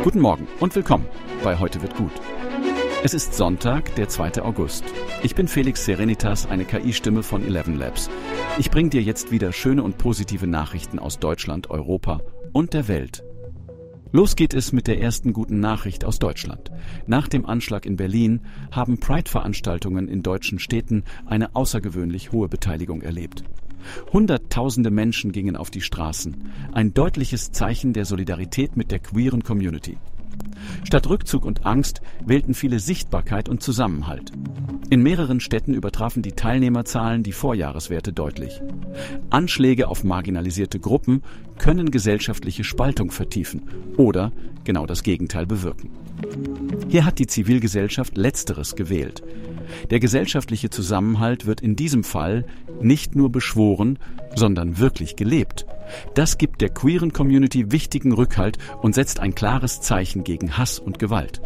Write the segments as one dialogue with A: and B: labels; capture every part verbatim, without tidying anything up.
A: Guten Morgen und willkommen bei Heute wird gut. Es ist Sonntag, der zweite August. Ich bin Felix Serenitas, eine K I-Stimme von Eleven Labs. Ich bringe dir jetzt wieder schöne und positive Nachrichten aus Deutschland, Europa und der Welt. Los geht es mit der ersten guten Nachricht aus Deutschland. Nach dem Anschlag in Berlin haben Pride-Veranstaltungen in deutschen Städten eine außergewöhnlich hohe Beteiligung erlebt. Hunderttausende Menschen gingen auf die Straßen. Ein deutliches Zeichen der Solidarität mit der queeren Community. Statt Rückzug und Angst wählten viele Sichtbarkeit und Zusammenhalt. In mehreren Städten übertrafen die Teilnehmerzahlen die Vorjahreswerte deutlich. Anschläge auf marginalisierte Gruppen können gesellschaftliche Spaltung vertiefen oder genau das Gegenteil bewirken. Hier hat die Zivilgesellschaft Letzteres gewählt. Der gesellschaftliche Zusammenhalt wird in diesem Fall nicht nur beschworen, sondern wirklich gelebt. Das gibt der queeren Community wichtigen Rückhalt und setzt ein klares Zeichen gegen Hass und Gewalt.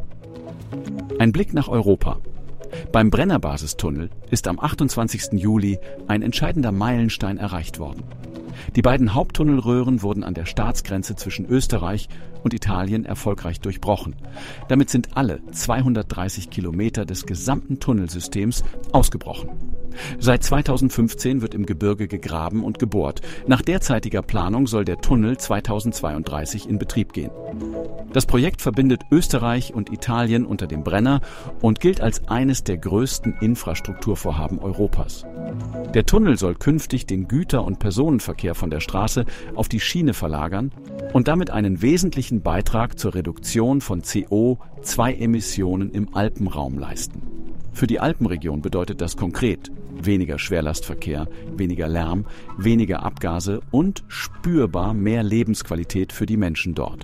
A: Ein Blick nach Europa. Beim Brenner-Basistunnel ist am achtundzwanzigsten Juli ein entscheidender Meilenstein erreicht worden. Die beiden Haupttunnelröhren wurden an der Staatsgrenze zwischen Österreich und Italien erfolgreich durchbrochen. Damit sind alle zweihundertdreißig Kilometer des gesamten Tunnelsystems ausgebrochen. Seit zweitausendfünfzehn wird im Gebirge gegraben und gebohrt. Nach derzeitiger Planung soll der Tunnel zweitausendzweiunddreißig in Betrieb gehen. Das Projekt verbindet Österreich und Italien unter dem Brenner und gilt als eines der größten Infrastrukturvorhaben Europas. Der Tunnel soll künftig den Güter- und Personenverkehr von der Straße auf die Schiene verlagern und damit einen wesentlichen Beitrag zur Reduktion von C O zwei Emissionen im Alpenraum leisten. Für die Alpenregion bedeutet das konkret weniger Schwerlastverkehr, weniger Lärm, weniger Abgase und spürbar mehr Lebensqualität für die Menschen dort.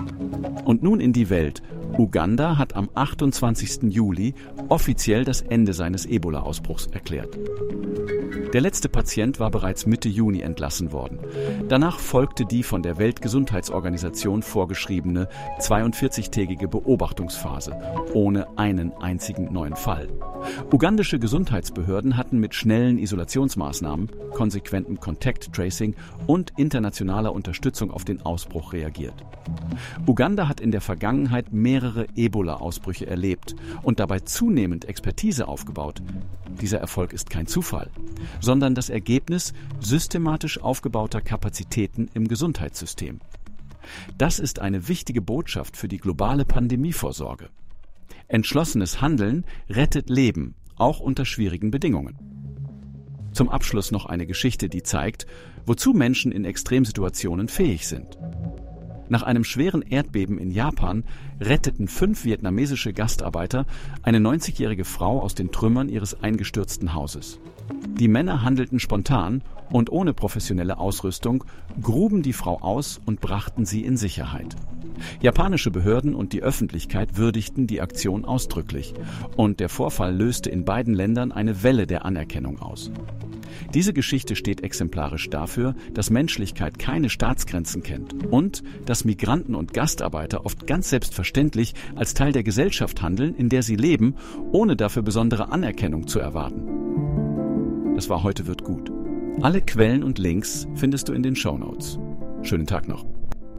A: Und nun in die Welt. Uganda hat am achtundzwanzigsten Juli offiziell das Ende seines Ebola-Ausbruchs erklärt. Der letzte Patient war bereits Mitte Juni entlassen worden. Danach folgte die von der Weltgesundheitsorganisation vorgeschriebene zweiundvierzigtägige Beobachtungsphase, ohne einen einzigen neuen Fall. Ugandische Gesundheitsbehörden hatten mit schnellen Isolationsmaßnahmen, konsequentem Contact Tracing und internationaler Unterstützung auf den Ausbruch reagiert. Uganda hat in der Vergangenheit mehrere Ebola-Ausbrüche erlebt und dabei zunehmend Expertise aufgebaut. Dieser Erfolg ist kein Zufall, sondern das Ergebnis systematisch aufgebauter Kapazitäten im Gesundheitssystem. Das ist eine wichtige Botschaft für die globale Pandemievorsorge. Entschlossenes Handeln rettet Leben, auch unter schwierigen Bedingungen. Zum Abschluss noch eine Geschichte, die zeigt, wozu Menschen in Extremsituationen fähig sind. Nach einem schweren Erdbeben in Japan retteten fünf vietnamesische Gastarbeiter eine neunzigjährige Frau aus den Trümmern ihres eingestürzten Hauses. Die Männer handelten spontan und ohne professionelle Ausrüstung, gruben die Frau aus und brachten sie in Sicherheit. Japanische Behörden und die Öffentlichkeit würdigten die Aktion ausdrücklich und der Vorfall löste in beiden Ländern eine Welle der Anerkennung aus. Diese Geschichte steht exemplarisch dafür, dass Menschlichkeit keine Staatsgrenzen kennt und dass Migranten und Gastarbeiter oft ganz selbstverständlich als Teil der Gesellschaft handeln, in der sie leben, ohne dafür besondere Anerkennung zu erwarten. Das war Heute wird gut. Alle Quellen und Links findest du in den Shownotes. Schönen Tag noch.